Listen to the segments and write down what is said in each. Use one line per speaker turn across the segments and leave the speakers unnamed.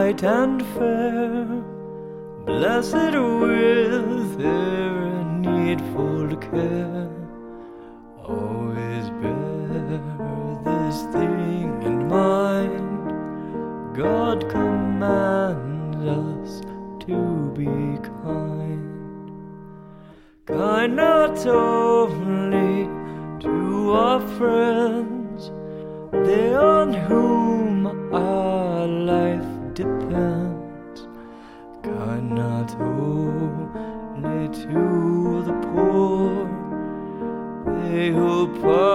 bright and fair, blessed with their needful care. Always bear this thing in mind: God commands us to be kind. Kind not only to our friends, they on whom our life depends. Kind not only to the poor, they who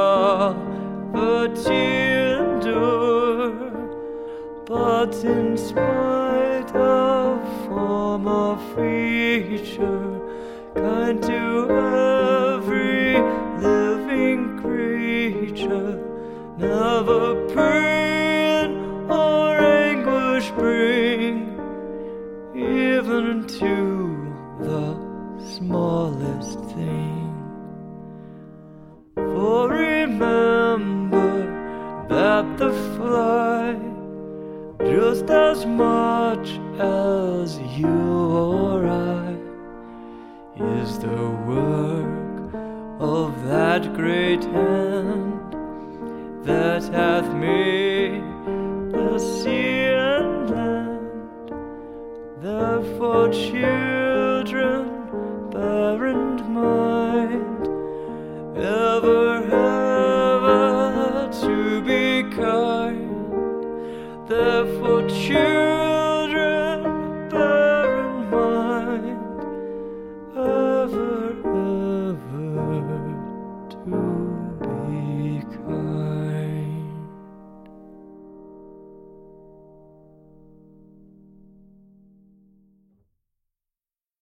poverty endure, but in spite of form or feature, kind to every living creature, never pain or anguish bring, even to the smallest thing. For remember that the fly, just as much as you or I, is the work of that great hand that hath made the sea and land. Therefore, children, bear in mind ever to be kind. Therefore, children,